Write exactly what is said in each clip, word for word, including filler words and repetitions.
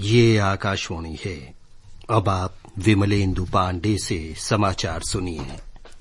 ये आकाशवाणी है। अब आप विमलेंदु पांडे से समाचार सुनिए।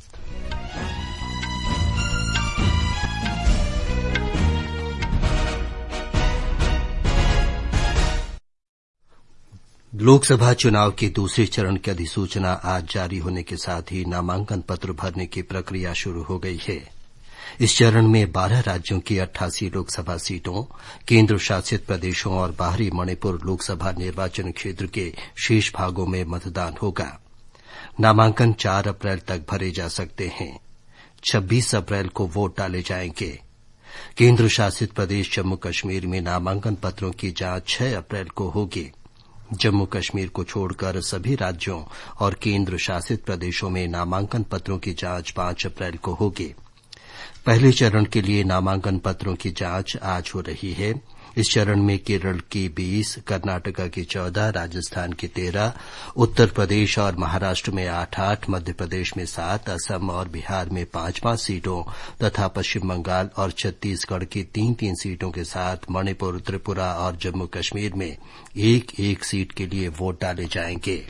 लोकसभा चुनाव के दूसरे चरण की अधिसूचना आज जारी होने के साथ ही नामांकन पत्र भरने की प्रक्रिया शुरू हो गई है। इस चरण में बारह राज्यों की अट्ठासी लोकसभा सीटों, केंद्र शासित प्रदेशों और बाहरी मणिपुर लोकसभा निर्वाचन क्षेत्र के शेष भागों में मतदान होगा। नामांकन चार अप्रैल तक भरे जा सकते हैं। छब्बीस अप्रैल को वोट डाले जाएंगे। केंद्र शासित प्रदेश जम्मू कश्मीर में नामांकन पत्रों की जांच छह अप्रैल को होगी। जम्मू कश्मीर को छोड़कर सभी राज्यों और केंद्र शासित प्रदेशों में नामांकन पत्रों की जांच पांच अप्रैल को होगी। पहले चरण के लिए नामांकन पत्रों की जांच आज हो रही है। इस चरण में केरल की बीस, कर्नाटका की चौदह, राजस्थान की तेरह, उत्तर प्रदेश और महाराष्ट्र में आठ आठ, मध्य प्रदेश में सात, असम और बिहार में पांच पांच सीटों तथा पश्चिम बंगाल और छत्तीसगढ़ की तीन तीन सीटों के साथ मणिपुर, त्रिपुरा और जम्मू कश्मीर में एक एक सीट के लिए वोट डाले जाएंगे।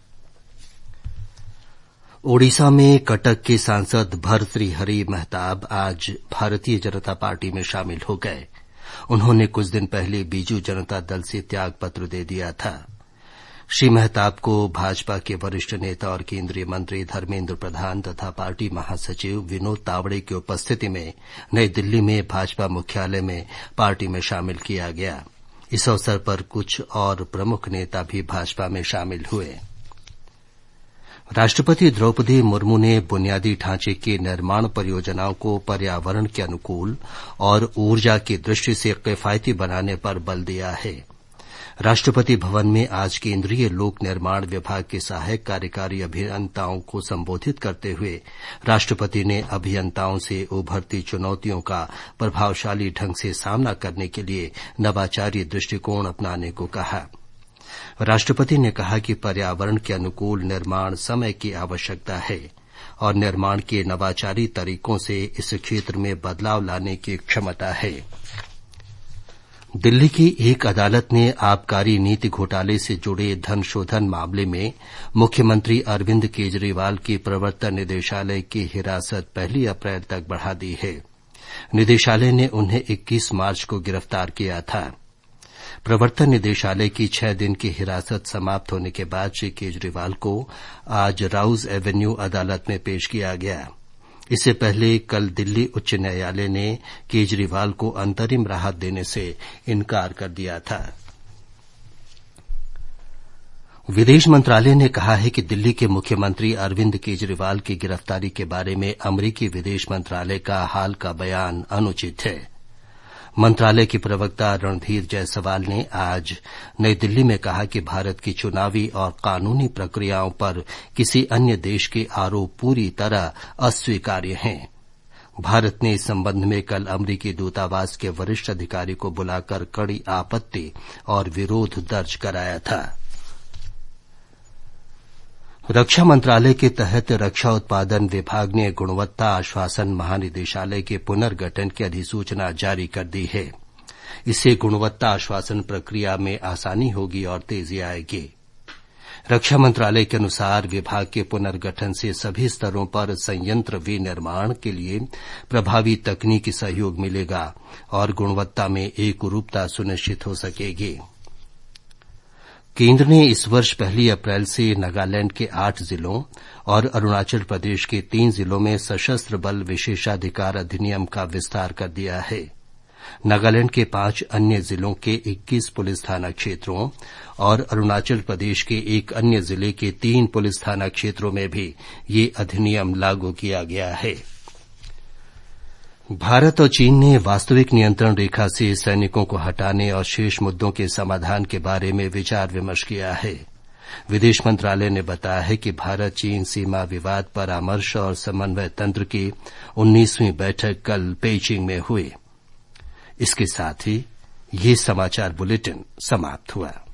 ओडिशा में कटक के सांसद भर्तृहरि महताब आज भारतीय जनता पार्टी में शामिल हो गए। उन्होंने कुछ दिन पहले बीजू जनता दल से त्याग पत्र दे दिया था। श्री महताब को भाजपा के वरिष्ठ नेता और केंद्रीय मंत्री धर्मेंद्र प्रधान तथा पार्टी महासचिव विनोद तावड़े की उपस्थिति में नई दिल्ली में भाजपा मुख्यालय में पार्टी में शामिल किया गया। इस अवसर पर कुछ और प्रमुख नेता भी भाजपा में शामिल हुए। राष्ट्रपति द्रौपदी मुर्मू ने बुनियादी ढांचे की निर्माण परियोजनाओं को पर्यावरण के अनुकूल और ऊर्जा की दृष्टि से किफायती बनाने पर बल दिया है। राष्ट्रपति भवन में आज केंद्रीय लोक निर्माण विभाग के सहायक कार्यकारी अभियंताओं को संबोधित करते हुए राष्ट्रपति ने अभियंताओं से उभरती चुनौतियों का प्रभावशाली ढंग से सामना करने के लिए नवाचारी दृष्टिकोण अपनाने को कहा। राष्ट्रपति ने कहा कि पर्यावरण के अनुकूल निर्माण समय की आवश्यकता है और निर्माण के नवाचारी तरीकों से इस क्षेत्र में बदलाव लाने की क्षमता है। दिल्ली की एक अदालत ने आबकारी नीति घोटाले से जुड़े धन शोधन मामले में मुख्यमंत्री अरविंद केजरीवाल की प्रवर्तन निदेशालय की हिरासत पहली अप्रैल तक बढ़ा दी है। निदेशालय ने उन्हें इक्कीस मार्च को गिरफ्तार किया था। प्रवर्तन निदेशालय की छह दिन की हिरासत समाप्त होने के बाद श्री केजरीवाल को आज राउज एवेन्यू अदालत में पेश किया गया। इससे पहले कल दिल्ली उच्च न्यायालय ने केजरीवाल को अंतरिम राहत देने से इनकार कर दिया था। विदेश मंत्रालय ने कहा है कि दिल्ली के मुख्यमंत्री अरविंद केजरीवाल की गिरफ्तारी के बारे में अमरीकी विदेश मंत्रालय का हाल का बयान अनुचित है। मंत्रालय के प्रवक्ता रणधीर जायसवाल ने आज नई दिल्ली में कहा कि भारत की चुनावी और कानूनी प्रक्रियाओं पर किसी अन्य देश के आरोप पूरी तरह अस्वीकार्य हैं। भारत ने इस संबंध में कल अमरीकी दूतावास के वरिष्ठ अधिकारी को बुलाकर कड़ी आपत्ति और विरोध दर्ज कराया था। रक्षा मंत्रालय के तहत रक्षा उत्पादन विभाग ने गुणवत्ता आश्वासन महानिदेशालय के पुनर्गठन की अधिसूचना जारी कर दी है। इससे गुणवत्ता आश्वासन प्रक्रिया में आसानी होगी और तेजी आएगी। रक्षा मंत्रालय के अनुसार विभाग के पुनर्गठन से सभी स्तरों पर संयंत्र विनिर्माण के लिए प्रभावी तकनीकी सहयोग मिलेगा और गुणवत्ता में एकरूपता सुनिश्चित हो सकेगी। केंद्र ने इस वर्ष पहली अप्रैल से नागालैंड के आठ जिलों और अरुणाचल प्रदेश के तीन जिलों में सशस्त्र बल विशेषाधिकार अधिनियम का विस्तार कर दिया है। नागालैंड के पांच अन्य जिलों के इक्कीस पुलिस थाना क्षेत्रों और अरुणाचल प्रदेश के एक अन्य जिले के तीन पुलिस थाना क्षेत्रों में भी ये अधिनियम लागू किया गया है। भारत और चीन ने वास्तविक नियंत्रण रेखा से सैनिकों को हटाने और शेष मुद्दों के समाधान के बारे में विचार विमर्श किया है। विदेश मंत्रालय ने बताया है कि भारत चीन सीमा विवाद परामर्श और समन्वय तंत्र की उन्नीसवीं बैठक कल पेइचिंग में हुई। इसके साथ ही ये समाचार बुलेटिन समाप्त हुआ।